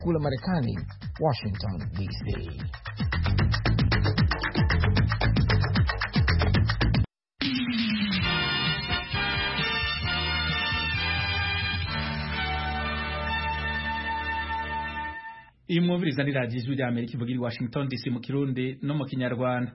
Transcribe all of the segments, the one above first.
kule Marekani, Washington DC. Imwumviriza ni radiyo ijwi ry'Amerika ivugira i Washington DC mu Kirundi no mu Kinyarwanda.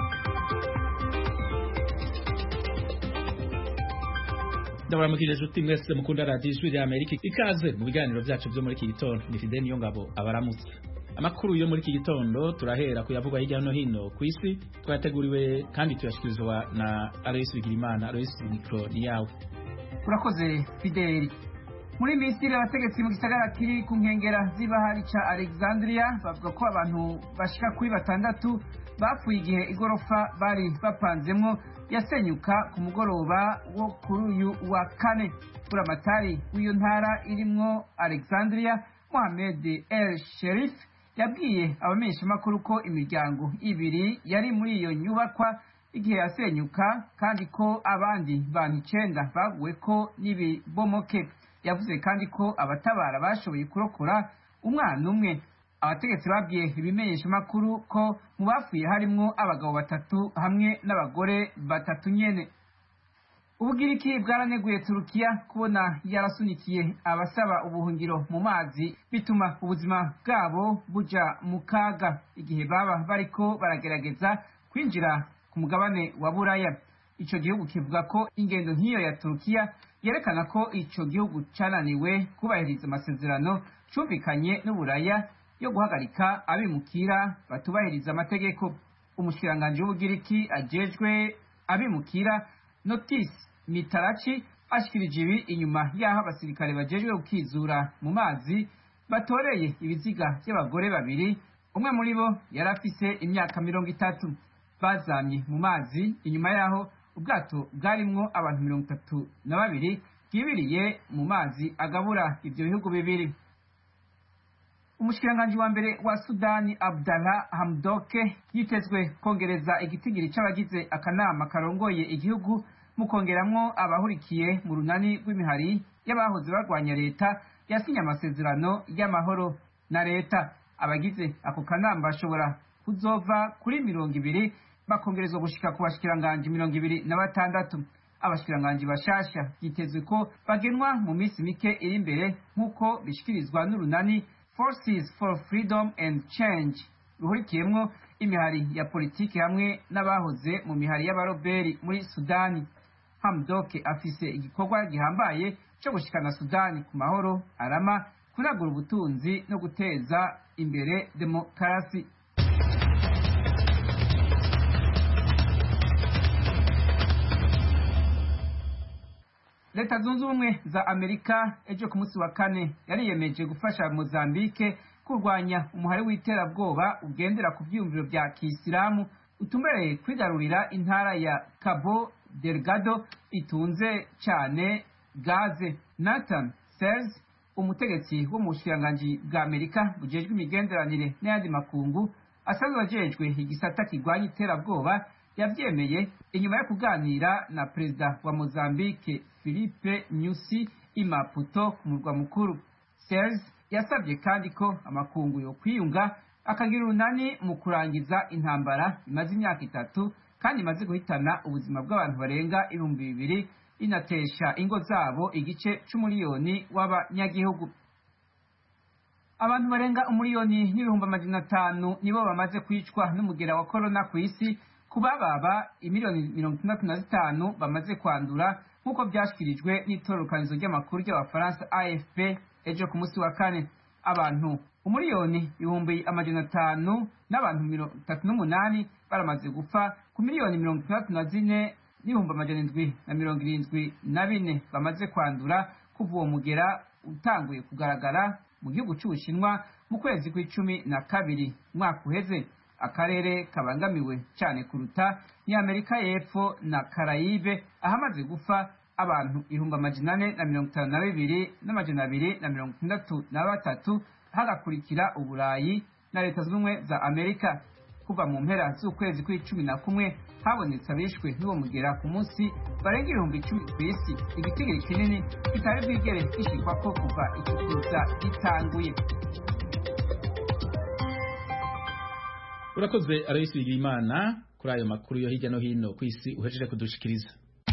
Ndabaramukije inshuti mwese mukunda radiyo ijwi ry'Amerika, ikaze mu biganiro byacu byo muri iki gitondo. Ni Fidel Niyongabo abaramutse. Amakuru yo muri iki gitondo turahera kuyavugwa hirya no hino ku isi, twateguriwe kandi tuyashikirizwa na Alois Bigirimana. Alois, mikro ni yawe. Urakoze Fidel. Muri Misiri abategetsi mu gisagara kiri ku nkengera z'ibahari ca Alexandria bavuga ko abantu bashika kuri 6 bapfuye igihe igorofa bari bapanzemwo yasenyuka ku mugoroba wo kuri uyu wa kane. Buramatari w'iyo ntara irimwo Alexandria, Mohamed El Sherif, yabwiye abamenyeshamakuru ko imiryango ibiri yari muri iyo nyubakwa igihe yasenyuka kandi ko abandi bantu 9 baguwe ko n'ibibomoke. Yavuze kandi ko abatabara bashoboye kurokora umwana umwe. Abategetsi babwiye ibimenyeshamakuru ko mu bapfuye harimwo abagabo 3 hamwe n'abagore 3 nyene. Ubugiriki bwaraneguye Turukiya kubona yarasunikiye abasaba ubuhungiro mu mazi, bituma ubuzima bwabo buja mu kaga igihe baba bariko baragerageza kwinjira ku mugabane wa Buraya. Ico gihugu kivuga ko ingendo nk'iyo ya Turukiya yerekana ko ico gihugu cananiwe kubahiriza amasezerano cumvikanye n'Uburaya yo guhagarika abimukira batubahiriza amategeko. Umushikiranganje w'Ubugiriki ajejwe abimukira Notis Mitarachi ashikirije ibi inyuma y'aho abasirikare bajejwe gukizura mu mazi batoreye ibiziga by'abagore 2, umwe muri bo yarafise imyaka 30, bazamye mu mazi inyuma y'aho ubwato bwarimwo abantu 32 bwibiriye mu mazi agabura ivyo bihugu bibiri. Umushikiranganje wa mbere wa Sudani Abdallah Hamdoke yitezwe kongereza igitigiri c'abagize akanama karongoye igihugu mu kongeramwo abahurikiye mu runani rw'imihari y'abahoze barwanya leta yasinye amasezerano y'amahoro na leta. Abagize ako kanama bashobora kuzova kuri 20 bakongerezwa gushika ku bashikiranganje 26. Abashikiranganje bashasha yitezwe ko bagenwa mu minsi mike iri imbere nk'uko bishikirizwa n'urunani Forces for Freedom and Change ruhurikiyemwo imihari ya politiki hamwe n'abahoze mu mihari y'abaroberi muri Sudani. Hamdoke afise igikorwa gihambaye cyo gushikana Sudani ku mahoro arama, kunagura ubutunzi no guteza imbere demokarasi. Leta Zunze Ubumwe za Amerika ejo ku munsi wa kane yariyemeje gufasha Mozambique kurwanya umuhari w'iterabwoba ugendera ku byumviro bya Kisilamu utumbereye kwigarurira intara ya Cabo Delgado itunze cyane gaze. Nathan Sells, umutegetsi wo mu bushikiranganje bwa Amerika bujejwe imigenderanire n'ayandi makungu asanzwe ajejwe igisata kigwanya iterabwoba, yavyemeye inyuma yo kuganira na perezida wa Mozambique Filipe Nyusi i Maputo ku murwa mukuru. Sells yasabye kandi ko amakungu yo kwiyunga akagira urunani mu kurangiza intambara imaze imyaka 3 kandi imaze guhitana ubuzima bw'abantu barenga 2,000 inatesha ingo zabo igice c'umuliyoni w'abanyagihugu. Abantu barenga 1,500,000 nibo bamaze kwicwa n'umugera wa corona ku isi, kubababa 65 bamaze kwandura nk'uko byashikirijwe n'itororokanizo ry'amakuru ry'abafaransa AFP ejo ku munsi wa kane. Abantu 1,500,000 n'abantu 38 baramaze gupfa ku 1,64,774 bamaze kwandura kuva uwo mugera utanguye kugaragara mu gihugu c'Ubushinwa mu kwezi kwa12 mwaka uheze. Akarere kabangamiwe cyane kuruta ni Amerika y'Epfo na Karayibe, ahamaze gufa abantu 452,263 hagakurikira Uburayi na Leta Zunze Ubumwe za Amerika. Kuva mu mpera z'ukwezi kwa11 habonetse abishwe n'uwo mugera ku munsi barenga 10,000 ku isi, igitigiri kinini kitari bwigere gishikwa ko kuva ikiza gitanguye. urakoze Aloysi Bigirimana kuri ayo makuru yo hirya no hino ku isi uhejeje kudushikiriza.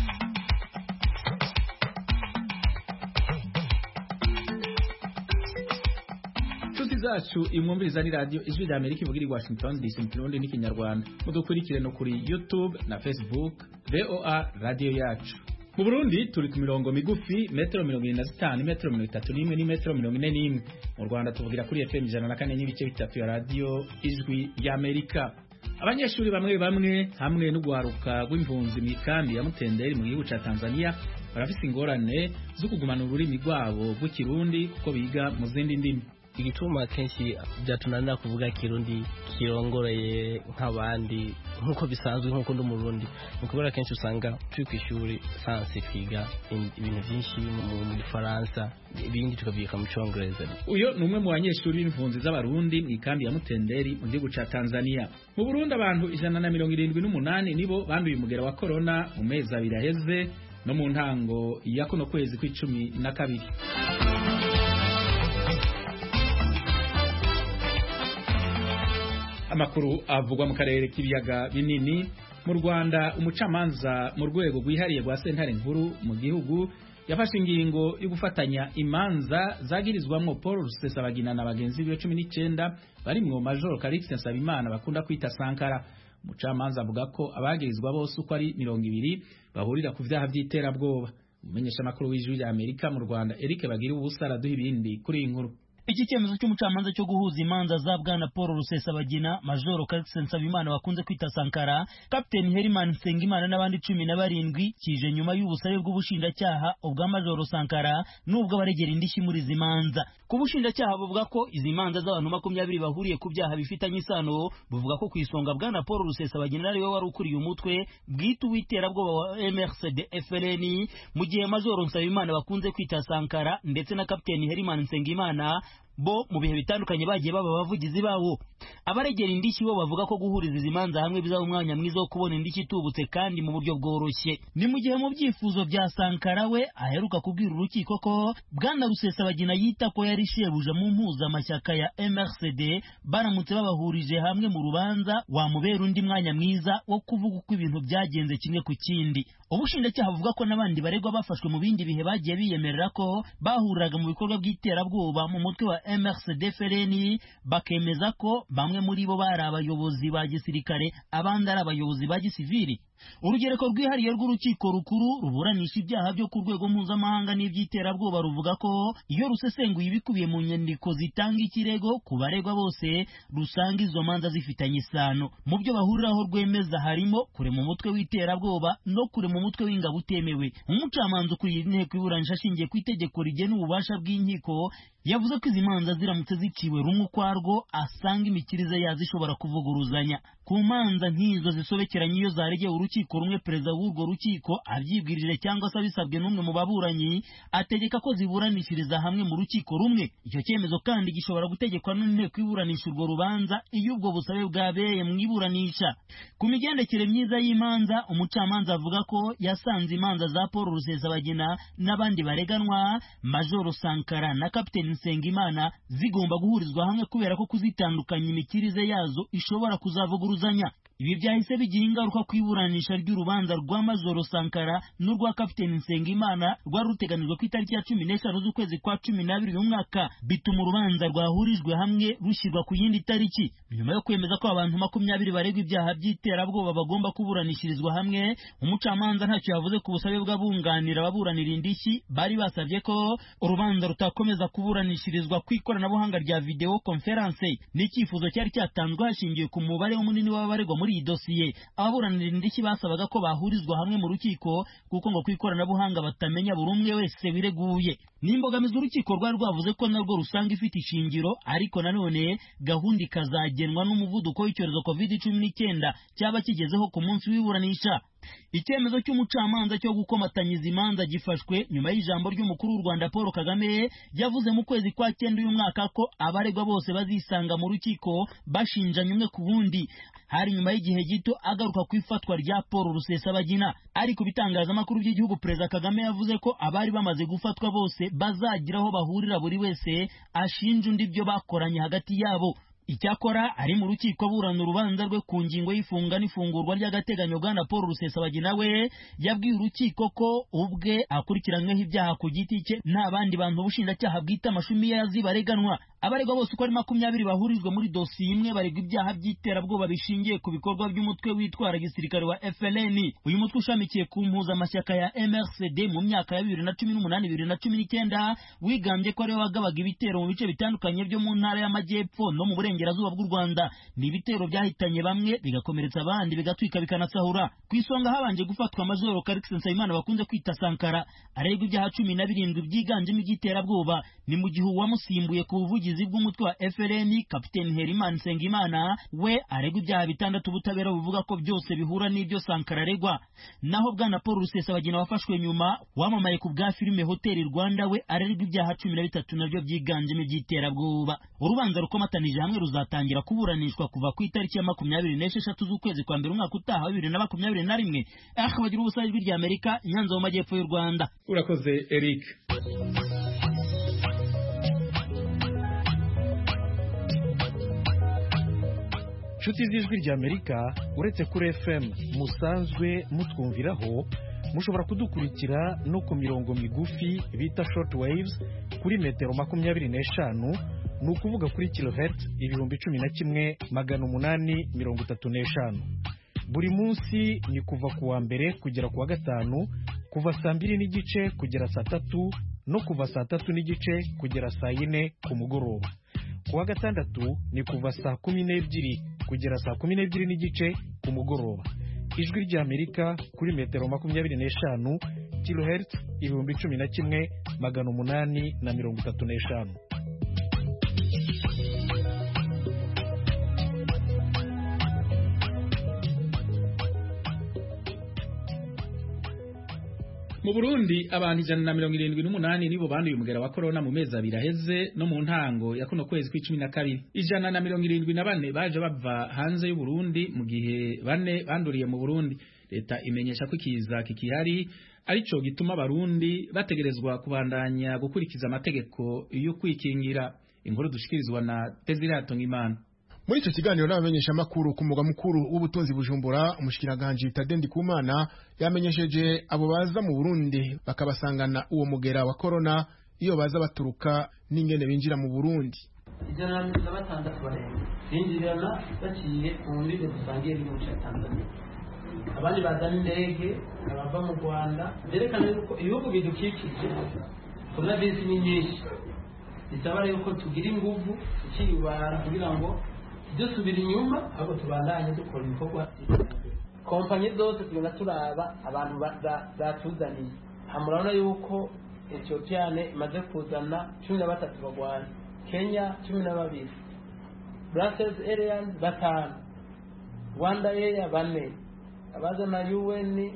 Zacu imwumviriza ni radio Ijwi rya Amerika ivugira i Washington DC mu Kirundi n'ikinyarwanda. Mudukurikire no kuri YouTube na Facebook VOA Radio Yacu. Mu Burundi turi ku mirongo migufi metero 25, metero 31 ni metero 41. Mu Rwanda tuvugira kuri FM 104 n'ibice bitatu ya radio Ijwi rya Amerika. Abanyeshuri bamwe hamwe n'ugwaruka rw'impunzi mu kambi ya Mutenderi mu gihugu ca Tanzania barafise ingorane zo kugumana ururimi rwabo rw'ikirundi kuko biga mu zindi ndimi. Igituma kenshi byatunanira kuvuga kirundi kirongoreye nk'abandi nkuko bisanzwe nkuko ndi Murundi mukubera kenshi usanga turi kwishuri sanse kwiga ibintu byinshi mu Faransa ibindi tukavyika mu Cyongereza. Uyo numwe mu banyeshuri b'impunzi z'abarundi mu kambi ya Mutenderi mu gihugu ca Tanzania. Mu Burundi abantu 178 nibo banduye umugera wa corona mu mezi abiri aheze no mu ntango ya kuno kwezi kwa12. Amakuru avugwa mu karere k'ibiyaga binini. Mu Rwanda umucamanza mu rwego rwihariye rwa sentare nkuru mu gihugu yafashe ingingo yo gufatanya imanza zagirizwamwo Paul Rusesabagina na bagenzi be 19 bari mu Major Calixte Nsabimana bakunda kwita Sankara. Umucamanza avuga ko abagirizwa bose uko ari 200 bahurira ku vyaha vy'iterabwoba. Umumenyesha makuru w'Ijwi rya Amerika mu Rwanda Eric Bagira ubusara duha ibindi kuri inkuru. Iki cyemezo cy'umucamanza cyo guhuza imanza za Bwana Paul Rusesabagina, Major Calixte Nsabimana bakunze kwita Sankara, Captain Herman Nsengimana n'abandi 17 kije nyuma y'ubusabe bw'ubushinjacyaha ubwa Major Sankara n'ubwo baregera indishyi muri izi manza. Ku bushinjacyaha buvuga ko izi manza z'abantu 20 bahuriye ku byaha bifitanye isano, buvuga ko kwisonga Bwana Paul Rusesabagina ari we wari ukuriye umutwe bwite w'iterabwoba wa MRCD FLN, mu gihe Major Nsabimana bakunze kwita Sankara ndetse na Captain Herman Nsengimana bo mu bihe bitandukanye bagiye baba abavugizi bawo. Abaregera indishyi bo bavuga ko guhuriza izi manza hamwe bizaba umwanya mwiza wo kubona indishyi itubutse kandi mu buryo bworoshye. Ni mu gihe mu byifuzo bya Sankara we aheruka kubwira urukiko ko Bwana Rusesabagina yita ko yari shebuja mu mpuzamashyaka ya MRCD baramutse babahurije hamwe mu rubanza wamubera undi mwanya mwiza wo kuvuga uko ibintu byagenze kimwe ku kindi. Ubushinjacyaha buvuga ko n'abandi baregwa bafashwe mu bindi bihe bagiye biyemerera ko bahuriraga mu bikorwa by'iterabwoba mu mutwe wa MRCD FLN, bakemeza ko bamwe muri bo bari abayobozi ba gisirikare abandi ari abayobozi ba gisivili. Urugereko rwihariye rw'urukiko rukuru ruburanisha ibyaha byo ku rwego mpuzamahanga n'iby'iterabwoba ruvuga ko iyo rusesenguye ibikubiye mu nyandiko zitanga ikirego ku baregwa bose rusanga izo manza zifitanye isano. Mu byo bahuriraho rwemeza harimo kurema umutwe w'iterabwoba no kurema umutwe w'ingabo utemewe. Umucamanza ukuriye inteko iburanisha ashingiye ku itegeko rigena ububasha bw'inkiko yavuze ko izi manza ziramutse ziciwe rumwe ukwarwo asanga imikirize yazo ishobora kuvuguruzanya. Ku manza nk'izo zisobekeranye iyo zaregeye urukiko rumwe, perezida w'urwo rukiko abyibwirije cyangwa se abisabwe n'umwe mu baburanyi ategeka ko ziburanishiriza hamwe mu rukiko rumwe. Icyo cyemezo kandi gishobora gutegekwa n'inteko iburanisha urwo rubanza iyo ubwo busabe bwabereye mu iburanisha. Ku migendekere myiza y'imanza, umucamanza avuga ko yasanze imanza za Paul Rusesabagina n'abandi bareganwa Major Sankara na Captain Nsengimana zigomba guhurizwa hamwe kubera ko kuzitandukanya imikirize yazo ishobora kuzavuguruzanya. Ibi byahise bigira ingaruka ku iburanisha ry'urubanza rwa Major Sankara n'urwa Captain Nsengimana rwari ruteganijwe ku itariki ya 15 z'ukwezi kwa 12 uyu mwaka, bituma urubanza rwahurijwe hamwe rushyirwa ku yindi tariki. Nyuma yo kwemeza ko abantu 20 baregwa ibyaha by'iterabwoba bagomba kuburanishirizwa hamwe, umucamanza ntacyo yavuze ku busabe bw'abunganira ababuranira indishyi bari basabye ko urubanza rutakomeza kuburanishirizwa ku ikoranabuhanga rya video conference. N'icyifuzo cyari cyatanzwe hashingiwe ku mubare munini w'abaregwa muri iyi dosiye. Ababuranira indishyi basabaga ko bahurizwa hamwe mu rukiko kuko ngo ku ikoranabuhanga batamenya buri umwe wese wireguye. N'imbogamizi urukiko rwari rwavuze ko narwo rusanga ifite ishingiro, ariko nanone gahunda ikazagenwa n'umuvuduko w'icyorezo COVID-19 cyaba kigezeho ku munsi w'iburanisha. Icyemezo cy'umucamanza cyo gukomatanyiza imanza gifashwe nyuma y'ijambo ry'umukuru w'u Rwanda Paul Kagame yavuze mu kwezi kwa 9 uyu mwaka ko abaregwa bose bazisanga mu rukiko bashinjanya umwe ku wundi. Hari nyuma y'igihe gito agaruka ku ifatwa rya Paul Rusesabagina. Ari ku bitangazamakuru by'igihugu, Perezida Kagame yavuze ko abari bamaze gufatwa bose bazagiraho bahurira buri wese ashinja undi ibyo bakoranye hagati yabo. Icyakora ari mu rukiko burana urubanza rwe ku ngingo y'ifunga n'ifungurwa ry'agateganyo bwana Paul Rusesabagina we yabwiye urukiko ko ubwe akurikiranyweho ibyaha ku giti cye nta bandi bantu ubushinjacyaha bwita amashumi yazibareganwa. Abaregwa bose uko ari 20 bahurijwe muri dosiye imwe baregwa ibyaha by'iterabwoba bishingiye ku bikorwa by'umutwe witwara gisirikare wa FLN. Uyu mutwe ushamikiye ku mpuzamashyaka ya MRCD mu myaka ya 2018-2019 wigambye ko ariwe wagabaga ibitero mu bice bitandukanye byo mu ntara y'Amajyepfo no mu burengerazuba bw'u Rwanda. Ni ibitero byahitanye bamwe bigakomeretsa abandi bigatwika bikanasahura. Ku isonga habanje gufatwa Major Karix Nsabimana bakunze kwita Sankara aregwa ibyaha 17 byiganjemo igiterabwoba. Ni mu gihe uwamusimbuye ku buvugizi bw'umutwe wa FLN Kapiteni Heriman Nsengimana we aregwa ibyaha 6 ubutabera buvuga ko byose bihura n'ibyo Sankara aregwa. Naho bwana Paul Rusesabagina wafashwe nyuma wamamaye ku bwa filime Hotel Rwanda we aregwa ibyaha 13 nabyo byiganjemo igiterabwoba. Urubanza rukomatanije hamwe ruzatangira kuburanishwa kuva ku itariki ya 26 z'ukwezi kwa mbere umwaka utaha 2021. Bagira ubusabe bw'irya Amerika Nyanza mu majyepfo y'u Rwanda. Urakoze Eric. Nshuti z'ijwi rya Amerika uretse kuri FM musanzwe mutwumviraho mushobora kudukurikira no ku mirongo migufi bita short waves kuri metero 25 ni ukuvuga kuri kilohertz 11,835. Buri munsi ni kuva ku wa mbere kugera ku wa gatanu kuva saa 2:30 kugera saa 3 no kuva saa 3:30 kugera saa 4 ku mugoroba. Ku wa gatandatu ni kuva saa 12 kugera saa 12:30 ku mugoroba. Ijwi rya Amerika kuri metero 25 kilohertz 11,835. Mu Burundi abantu 178 nibo banduye umugera wa corona mu mezi abiri aheze no mu ntango ya kuno kwezi kwa 12. 174 baje bava hanze y'u Burundi mu gihe 4 banduriye mu Burundi. Leta imenyesha ko ikiza kikihari arico gituma abarundi bategerezwa kubandanya gukurikiza amategeko yo kwikingira. Inkuru dushikirizwa na Tezirato Ngimana. Muri icyo kiganiro n'abamenyesha makuru ku mugwa mukuru w'ubutunzi Bujumbura, umushikiranganje Tade Ndikumana yamenyesheje abo baza mu Burundi bakabasangana uwo mugera wa corona iyo baza baturuka n'ingene binjira mu Burundi. Ijana na batandatu barenga binjirana baciye mu ndege dusangiye mu cya Tanzania. Abandi bazana indege abava mu Rwanda byerekana yuko ibihugu bidukikije kuna bisi ni nyinshi. Bisaba yuko tugira inguvu tukiyubara kugira ngo dusubira inyuma ahubwo tubandanye dukora ibikorwa. Kompanyi zose tugenda turaba abantu batuzaniye. Hamurabona yuko Ethiopian imaze kuzana 13 bagwanya, Kenya 12, Brussels Airlines 5, Rwanda Air 4, abazana UN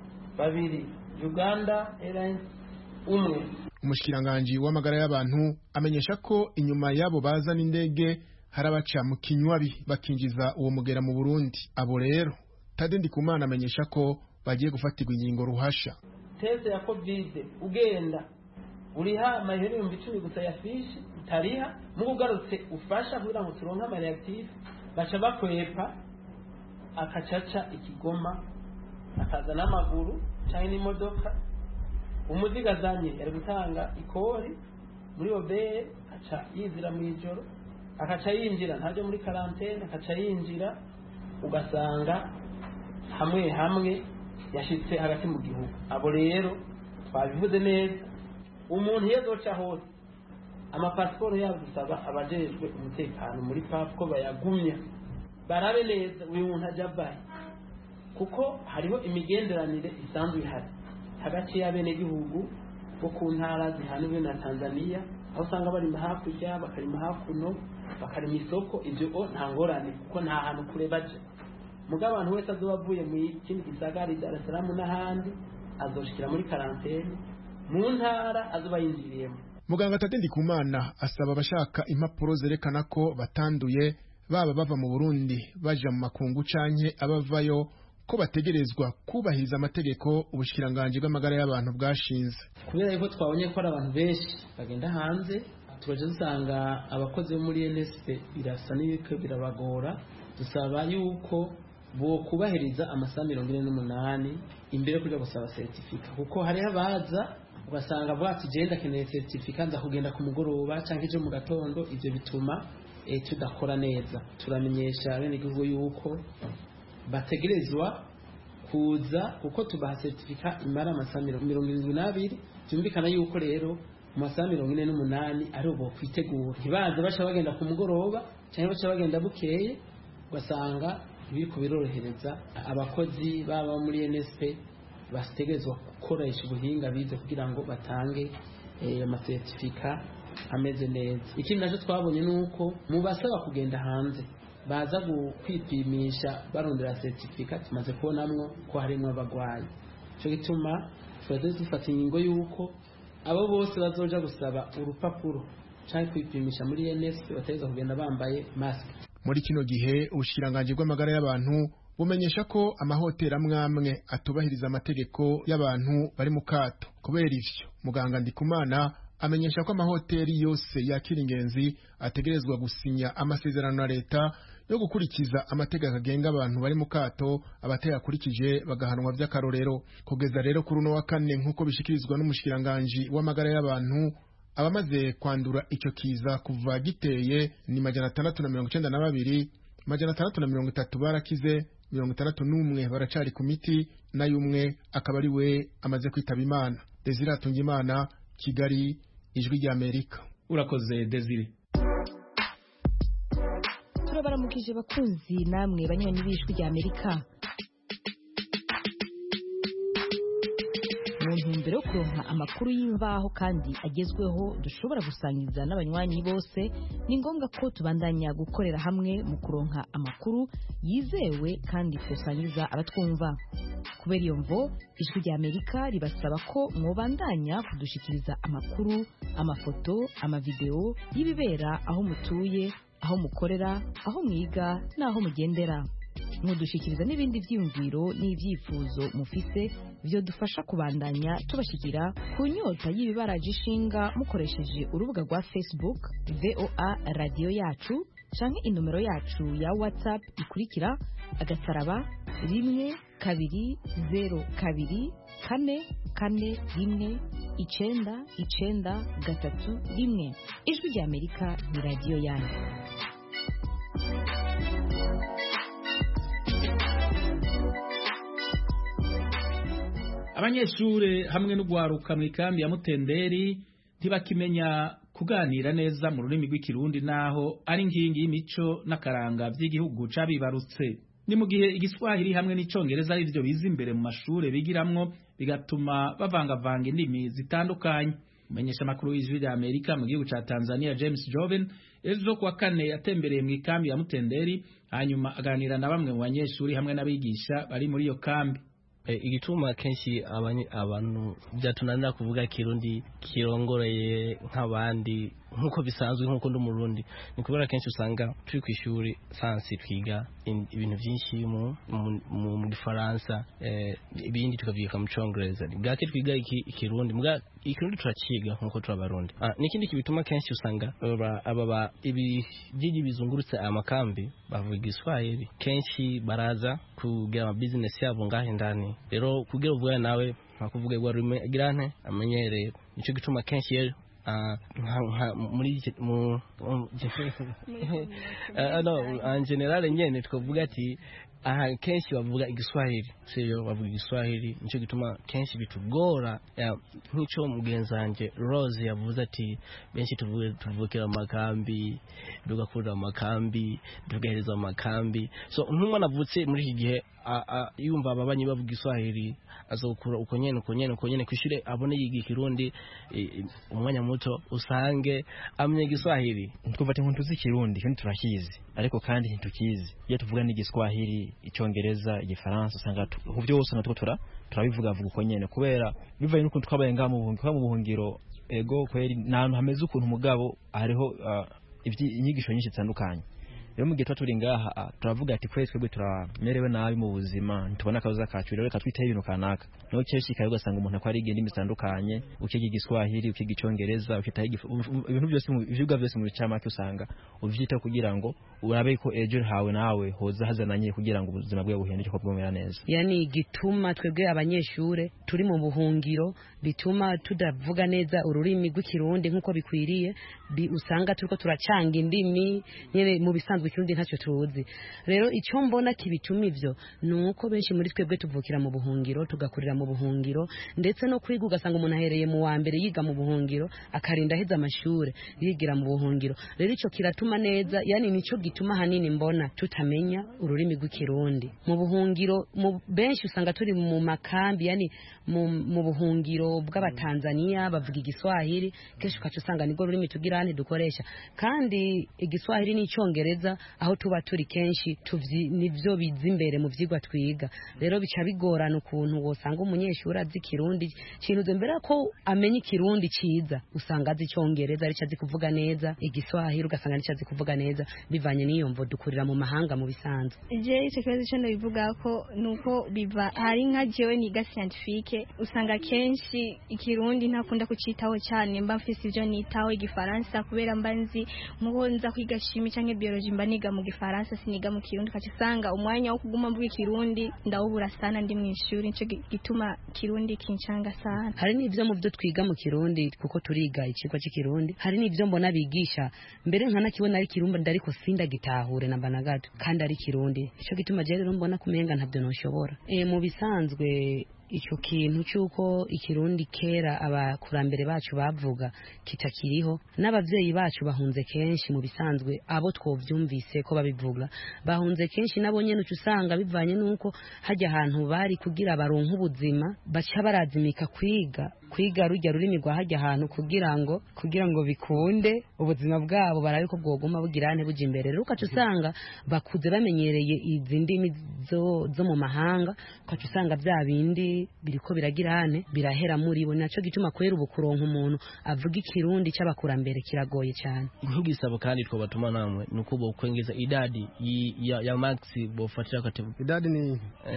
2, Uganda Airlines 1. Umushikiranganje w'amagara y'abantu amenyesha ko inyuma yabo bazana indege harabaca mu kinywabi bakinjiza uwo mugera mu Burundi. Abo rero Tade Ndikumana amenyesha ko bagiye gufatirwa ingingo ruhasha. Tese ya COVID ugenda uriha mahera 10 gusa ya fishi utariha mu kugarutse ufasha kugira ngo turonke ama reactive baca bakwepa akacaca ikigoma akaza n'amaguru cyane n'imodoka umuzigazanye yari gutanga ikori muri obeye aca yizira mu ijoro akaca yinjira ntaje muri quarantaine akaca yinjira ugasanga hamwe yashitse hagati mu gihugu. Abo rero twabivuze neza umuntu yezoca hose amapasiporo yabo dusaba abajejwe umutekano muri PAF ko bayagumya barabe neza uyu muntu ajabaye kuko hariho imigenderanire isanzwe ihari hagati y'abene gihugu bo ku ntara zihaniwe na Tanzania aho usanga bari hakurya bakarima hakuno bakarima isoko ibyo nta ngorane kuko nta hantu kure baje. Mugabo abantu wese azobavuye mu kindi gisagara Dar es Salaam n'ahandi azoshikira muri quarantaine mu ntara azoba yinjiriyemo. Muganga Tade Ndikumana asaba abashaka impapuro zerekana ko batanduye baba bava mu Burundi baje mu makungu canke abavayo ko bategerezwa kubahiriza amategeko ubushikiranganje bw'amagara y'abantu bwashinze. Kubera yuko twabonye ko ari abantu benshi bagenda hanze tubaje dusanga abakozi bo muri NSP birasa n'ibiko birabagora, dusaba yuko bo kubahiriza amasaha 48 imbere kuja gusaba certificate, kuko hari abaza ugasanga bwati genda keneye certificate nza kugenda ku mugoroba canke ejo mu gatondo, ivyo bituma tudakora neza. Turamenyesha bene igihugu yuko bategerezwa kuza, kuko tubaha certificate imara amasaha 72, byumvikana yuko rero mu masaha 48 ari ubo kwitegura, ntibaze baca bagenda ku mugoroba cyangwa baca bagenda bukeye, ugasanga biriko birorohereza abakozi baba muri NSP bategerezwa gukoresha ubuhinga bize kugira ngo batange amasertifika ameze neza. Ikindi naco twabonye nuko mu basaba kugenda hanze baza kwipimisha barondera certificate, tumaze kubonamwo ko harimo abagwayi. Cyo gituma twese dufata ingingo yuko abo bose bazoja gusaba urupapuro cyangwa kwipimisha muri NSP bateza kugenda bambaye mask. Muri kino gihe ubushiranganje bw'amagara y'abantu bumenyesha ko amahoteli amwe atubahiriza amategeko y'abantu bari mu kato. Kubera ivyo, muganga Ndikumana amenyesha ko amahoteli yose yakira ingenzi ategerezwa gusinya amasezerano na leta yo gukurikiza amategeko agenga abantu bari mu kato, abateyakurikije bagahanwa by'akarorero. Kugeza rero kuri uno wa kane nkuko bishikirizwa n'umushikiranganje w'amagara y'abantu, abamaze kwandura icyo kiza kuva giteye ni 692, 630 barakize, 61 baracari ku miti, nayo umwe akaba ari we amaze kwitaba Imana. Desire Atungimana, Kigali, Ijwi ry'Amerika. Urakoze Desire. Turabaramukije bakunzi namwe banywanyi b'Ijwi ry'Amerika. Mu ntumbero yo kuronka amakuru y'imvaho kandi agezweho dushobora gusangiza n'abanywanyi bose, ni ngombwa ko tubandanya gukorera hamwe mu kuronka amakuru yizewe kandi kusangiza abatwumva. Kubera iyo mvo, Ijwi ry'Amerika ribasaba ko mwobandanya kudushikiriza amakuru, amafoto, amavideo y'ibibera aho mutuye, aho mukorera, aho mwiga n'aho mugendera. Mudushikiriza n'ibindi vyiyumviro n'ivyifuzo mufise byo dufasha kubandanya tubashikira ku nyota y'ibibaraje ishinga mukoresheje urubuga rwa Facebook VOA Radio Yacu canke inomero yacu ya WhatsApp ikurikira *120 2 4 4 1 993. Ijwi ry'Amerika ni radio yanyu. Abanyeshure hamwe n'ugwaruka mu ikambi ya Mutenderi ntibakimenya kuganira neza mu rurimi rw'ikirundi, naho ari nkingi y'imico n'akaranga by'igihugu cabibarutse. Ni mu gihe igiswahili hamwe n'icongereza ari byo biza imbere mu mashure bigiramwo, bigatuma bavangavanga indimi zitandukanye. Umenyesha makuru y'Ijwi ry'Amerika mu gihugu ca Tanzania James Joven ejo kuwa kane yatembereye mu ikambi ya Mutenderi, hanyuma aganira na bamwe mu banyeshuri hamwe n'abigisha bari muri iyo kambi. Igituma kenshi abantu byatunanira kuvuga kirundi kirongoreye nk'abandi nkuko bisanzwe nkuko ndi umurundi, ni kubera kenshi usanga turi ku ishuri sansi twiga ibintu byinshi mu gifaransa, ibindi tukavyika mu congereza, bwake twiga ikirundi muga ikirundi turaciga nkuko turabarundi. Nikindi kibituma kenshi usanga aba ibijiji bizungurutse amakambi bavuga Igiswahili, kenshi baraza kugira ama business yabo ngahe ndani, rero kugira uvuga nawe ntakuvuga gwa rume grane amenyereye. Nico gituma kenshi rero muri en general nyene twavuga ati kenshi bavuga Igiswahili, seyo bavuga Igiswahili. Nico gituma kenshi bitugora, nk'ico mugenzanje Rose yavuze ati benshi tuvukira amakambi, dugakura amakambi, dugahereza amakambi. So nk'umwana avutse muri iki gihe yumva ababanyi bavuga Igiswahili, azokura uko nyene kwishire abone yiga Ikirundi, umwanya muto usange amye Igiswahili. Twumva ati ntuzi Ikirundi kandi turakizi, ariko kandi ntitukizi. Iyo tuvuga n'Igiswahili, Icongereza, Igifaransa, usanga byose natwo turabivuga uko nyene, kubera bivaye n'ukuntu twabaye ngaho mu buhungiro. Ego kweri nantu hameze ukuntu mugabo hariho inyigisho nyinshi zitandukanye. rero mu gihe tuba turi ngaha turavuga ati twebwe turamerewe nabi mu buzima ntitubona akazoza kacu rero reka twiteho ibintu kanaka no kenshi kayo ugasanga umuntu akora igenda imitandukanye ukiga igiswahili ukiga icongereza ukitaho ibintu byose mu bivuga byose mu bicamake usanga uvyita kugira ngo urabe ko ejo hawe nawe hoza hazananye kugira ngo ubuzima bwe buhinduke ko bwomera neza yani gituma twebwe abanyeshure turi mu buhungiro bituma tudavuga neza ururimi rw'ikirundi nkuko bikwiriye usanga turiko turacanga indimi nyene mu bisanzwe ikirundi ntacyo tuzi rero icyo mbona kibituma ivyo nuko benshi muri twebwe tuvukira mu buhungiro tugakurira mu buhungiro ndetse no kwiga ugasanga umuntu ahereye mu wa mbere yiga mu buhungiro akarinda aheza amashure yigira mu buhungiro rero ico kiratuma neza yani nico gituma hanini mbona tutamenya ururimi rw'ikirundi mu buhungiro benshi usanga turi mu makambi yani mu buhungiro bw'abatanzania bavuga igiswahili kenshi ukaca usanga nibwo rurimi tugira dukoresha kandi igiswahili n'icongereza aho tuba turi kenshi nivyo biza imbere mu vyigwa twiga rero bica bigorana ukuntu wosanga umunyeshuri azi ikirundi kintu mbere ko amenya ikirundi ciza usanga azi icongereza arico azi kuvuga neza igiswahili ugasanga arico azi kuvuga neza bivanye n'iyo mvo dukurira mu mahanga mu bisanzwe je ico kibazo cyo bivuga ko nuko biva hari nka jewe niga scientifique usanga kenshi ikirundi ntakunda kucitaho cyane mba mfise ivyo nitaho igifaransa kubera mba nzi nkuko nza kwiga chimie canke biology mba niga mu gifaransa siniga mu kirundi kaca usanga umwanya wo kuguma mvuga ikirundi ndawubura sana ndi mu ishuri nico gituma kirundi kincanga sana hari n'ivyo mu byo twiga mu kirundi kuko turiga ikigwa cy'ikirundi hari n'ivyo mbona bigisha mbere nkanakibona ari kirumba ndariko sinda gitahure namba na gato kandi ari kirundi ico gituma je rero mbona kumenga ntabyo noshobora mu bisanzwe icyo kintu cyuko ikirundi kera abakurambere bacu bavuga kitakiriho n'abavyeyi bacu bahunze kenshi mu bisanzwe abo twovyumvise ko babivuga bahunze kenshi nabo nyene usanga bivanye nuko hajya ahantu bari kugira baronka ubuzima baca barazimika kwiga rujya rurimi rwa hajya ahantu kugira ngo bikunde ubuzima bwabo barabe ko bwoguma bugirane buja imbere rero ukaca usanga bakuze bamenyereye izi ndimi zo mu mahanga ukaca usanga bya bindi biriko biragirane birahera muri bo naco gituma kwera ubu kuronka umuntu avuga ikirundi c'abakurambere kiragoye cyane nk'ugisabo kandi two batuma namwe nuko bo kwengeza idadi ya maxi bo fatira kati idadi ni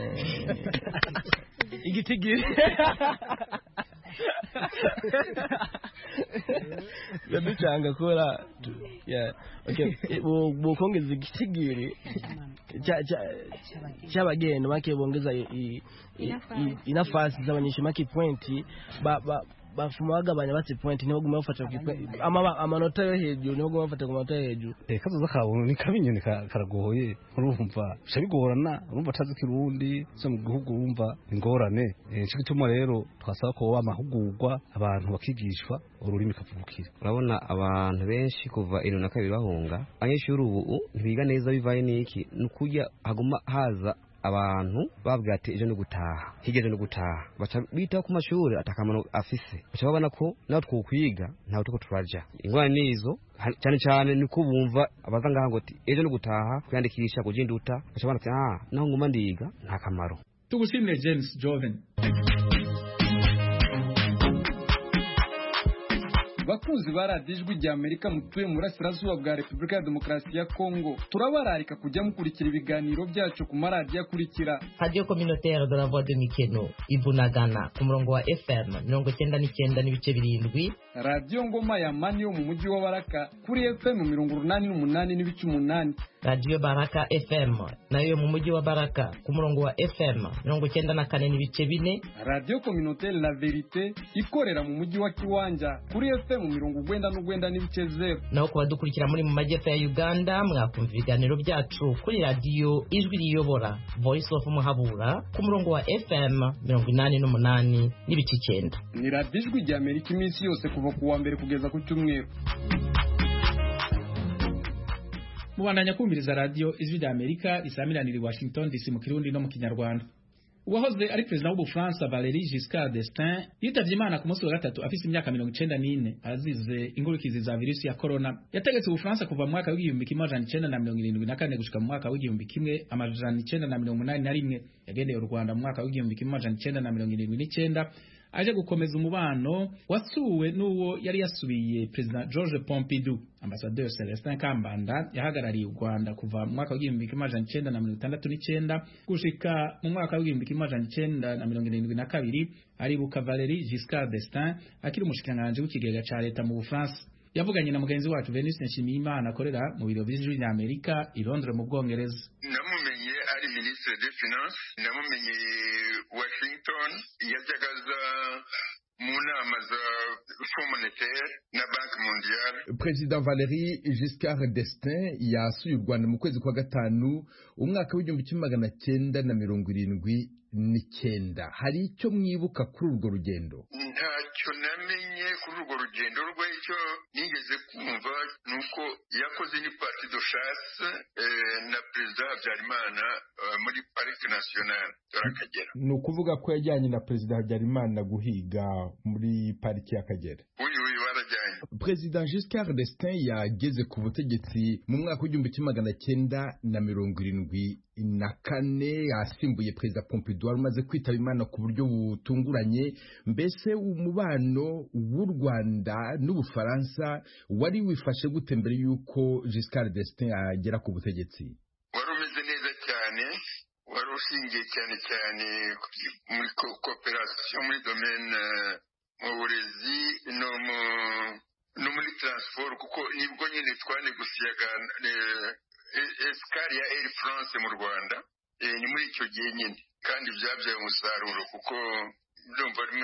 igitigiri yaducanga kora bo kongeza igitigiri cy'abageni make bongeza inafasi z'abanyeshuri make pointi bafuma bagabanya bati point niho guma bafata amanota yo hejuru niho guma bafata ku manota yo hejuru kazoza kabuntu ni kabinyoni karagoye urumva bigorana urumva atazi kirundi so mu gihugu urumva ingorane cyo gituma rero twasaba ko amahugurwa abantu bakigishwa ururimi kavukira urabona abantu benshi kuva 2022 bahunga abanyeshuri ubu ntibiga neza bivaye n'iki nukujya haguma haza abantu babwira ati ejo no gutaha higeze no gutaha baca bita ku mashuri atakamano afise baca babona ko naho twokwiga ntaho tuko turaja ingwani nizo cyane cyane niko bumva abaza ngaha ngo ati ejo no gutaha kwiyandikisha kujenduta baca babona ati naho nguma ndiga nta kamaro tugushimire James Joven. bakunzi baradijwe rya Amerika mutuye mu burasirazuba bwa Repubulika ya Demokarasi ya Kongo turabararika kujya mukurikira ibiganiro byacu ku maradiyo akurikira Radio Communautaire de la Voix de Mikeno Ibunagana ku murongo wa FM 99.7 Radio Ngoma ya Mani yo mu mujyi wa Baraka kuri FM 88.8 Radio Baraka FM nayo mu mujyi wa Baraka ku murongo wa FM 94.4 Radio Communautaire La Verite ikorera mu mujyi wa Kiwanja kuri FM 99.0 naho kubadukurikira muri mu majyepfo ya Uganda mwakumva ibiganiro byacu kuri radio Ijwi Riyobora Voice of Muhabura ku murongo wa FM 88.9 ni Radio Ijwi rya Amerika iminsi yose kuva ku wa mbere kugeza ku cyumweru. Mubandanya kumviriza radio Ijwi rya Amerika isamiranira i Washington DC mu Kirundi no mu Kinyarwanda. Uwahoze ari president w'Ubufaransa Valéry Giscard d'Estaing yitavye Imana ku munsi wa gatatu afise imyaka 94 azize ingurukizi za virusi ya corona. Yategetse Ubufaransa kuva mu mwaka w'igihumbi kimwe amajana 1974 gushika mu mwaka w'igihumbi kimwe amajana 1981. Yagendeye u Rwanda mu mwaka w'igihumbi kimwe amajana 1979 aje gukomeza umubano wasuwe n'uwo yari yasubiye President George Pompidou. Ambassadeur Celestin Kambanda yahagarariye u Rwanda kuva mu mwaka w'igihumbi kimwe amajana icenda na mirongo itandatu n'icenda gushika mu mwaka w'igihumbi kimwe amajana icenda na mirongo irindwi na kabiri, aribuka Valéry Giscard d'Estaing akiri umushikiranganji w'ikigega ca leta mu Bufaransa. Yavuganye na mugenzi wacu Venuste Nshimiyimana akorera mu biro by'ijwi ry'Amerika i Londres mu Bwongereza. Namumenye ari ministre des finances, namumenye Washington, yajagaza mu nama za Fonds monétaire na Banque mondiale. President Valéry Giscard d'Estaing yasuye u Rwanda mu kwezi kwa gatanu umwaka w'igihumbi kimwe magana cyenda na mirongo irindwi n'icyenda. Hari icyo mwibuka kuri urwo rugendo? Ntacyo namenye kuri urwo rugendo rwe. Icyo nigeze kumva nuko yakoze ni parti de chasse na President Habyarimana muri Parike Nationale y'Akagera. Ni ukuvuga ko yajyanye na President Habyarimana guhiga muri Pariki y'Akagera. Uyu barajyanye. President Giscard d'Estaing yageze ku butegetsi mu mwaka w'igihumbi kimwe magana cyenda na mirongo irindwi na kane, asimbuye President Pompidou wari umaze kwitaba Imana ku buryo butunguranye. Mbese umubano w'u Rwanda n'Ubufaransa wari wifashe gute mbere y'uko Giscard d'Estaing agera ku butegetsi? Wari umeze neza cyane, wari ushingiye cyane cyane muri cooperation muri domaine mu burezi no muri transport, kuko nibwo nyine twanegosiyaga escale ya Air France mu Rwanda. Ni muri icyo gihe nyine kandi byabyaye umusaruro, kuko ndumva ari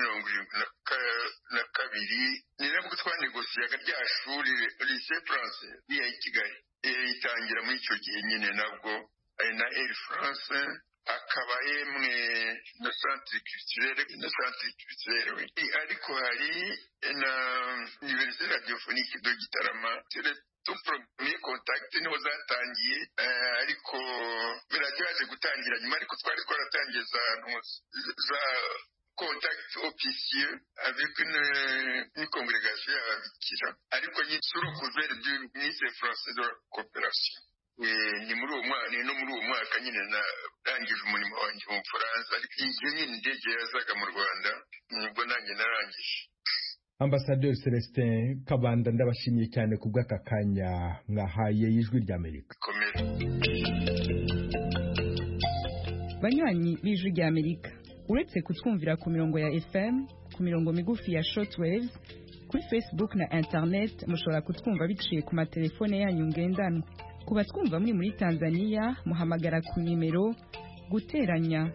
72 ni nabwo twanegosiyaga rya shuri Lycée Français ya Kigali. Itangira muri icyo gihe nyine nabwo na Air France, akaba yemwe na centre culturel ariko hari na Université radiophonique de Gitarama. Tu premier contact niho zatangiye, ariko birajyaje gutangira nyuma, ariko twari twaratangiye za contact officieux avec une congrégation y'ababikira, ariko sur le couvert du ministre français de la coopération. Ni muri uwo mwaka nyine narangije umurimo wanjye mu Bufaransa, ariko igihe nyine indege yazaga mu Rwanda nibwo nanjye narangije. Ambassadeur Celestin Kambanda, ndabashimiye cyane ku bw'aka kanya mwahaye y'ijwi ry'Amerika. Banywanyi b'ijwi ry'Amerika, uretse kutwumvira ku mirongo ya FM, ku mirongo migufi ya shortwave, kuri Facebook na internet mushobora kutwumva biciye ku matelefone yanyu ngendanwa. Ku batwumva muri Tanzania muhamagara ku nimero guteranya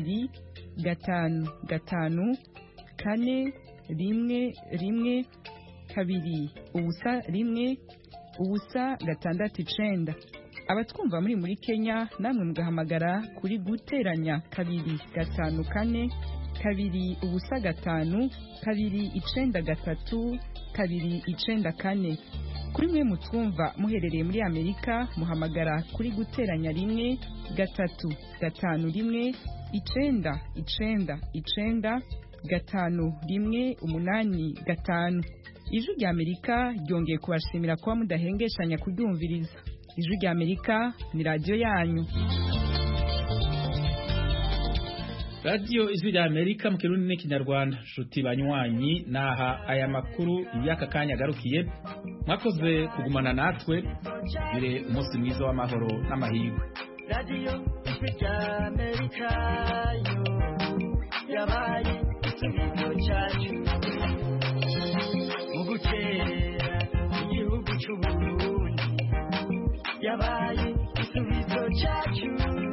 255 4 rimwe 2 ubusa 1 ubusa 6. Abatwumva muri Kenya namwe mugahamagara kuri guteranya 254 2 ubusa 5 2 93 2 94. Kuri mwe mutwumva muherereye muri Amerika muhamagara kuri guteranya 1 3 5 1 9 5 Ijwi ry'Amerika ryongeye kubashimira kuba mudahengeshanya kuryumviriza. Ijwi ry'Amerika ni radio yanyu. Radio Ijwi ry'Amerika mu Kirundi n'Ikinyarwanda. Shuti banywanyi, naha aya makuru y'aka kanya garukiye. Mwakoze kugumana natwe, bire umunsi mwiza w'amahoro n'amahirwe. Radio Ijwi ry'Amerika yo yabaye igisubizo cyacu mu gukerera igihugu cy'u Burundi, yabaye igisubizo cyacu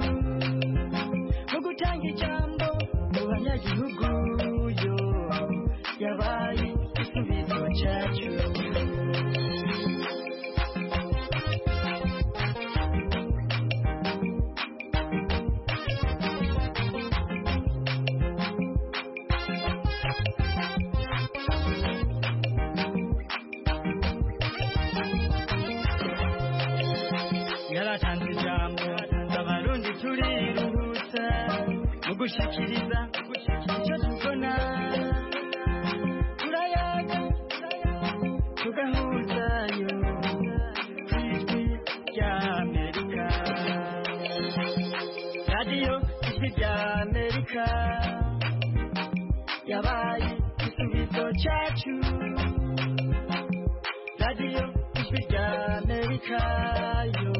mu gutanga ijambo mu banyagihugu yo, yabaye igisubizo cyacu. Yaratanze ijambo abarundi turiruhutsa mu gushikiriza icyo tubona, turayaga tugahuzayo kw'ijwi ry'Amerika. Radio Ijwi ry'Amerika yabaye cyacu radiyo ijwi rya Amerika yo